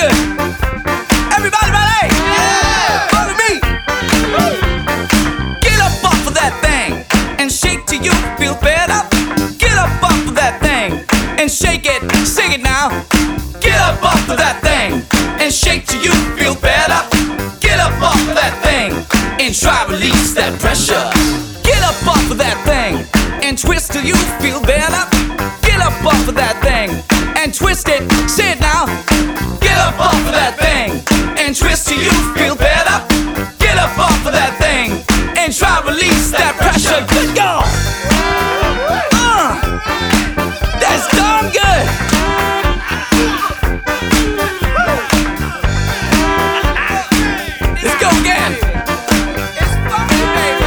good. Everybody ready? Yeah! Follow me. Get up off of that thing and shake till you feel better. Get up off of that thing and shake it. Sing it now. Get up off of that thing and shake till you feel better. Get up off of that thing and try release that pressure. Get up off of that thing and twist till you feel better. Get up off of that thing and twist it. Say it now. Get up off of that thing and twist till you feel better. Get up off of that thing and try release that pressure. Good go. That's darn good. Let's go again. It's funky, baby.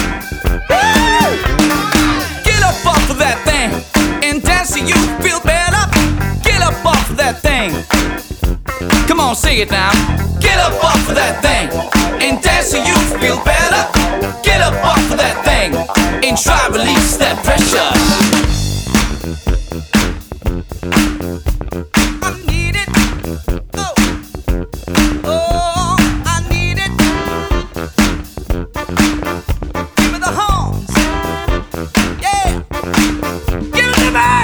Get up off of that thing and dance till you feel better. Get up off of that thing. Come on, sing it now. Get up off of that thing and dance till you feel better. Get up off of that thing and try release that pressure. I need it. Oh, oh, I need it. Give me the horns. Yeah, give it to me.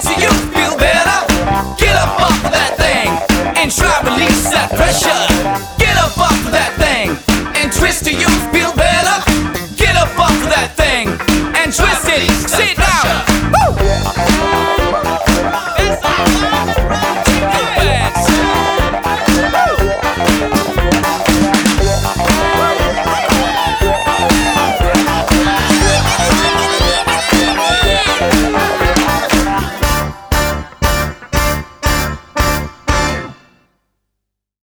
Try release that pressure.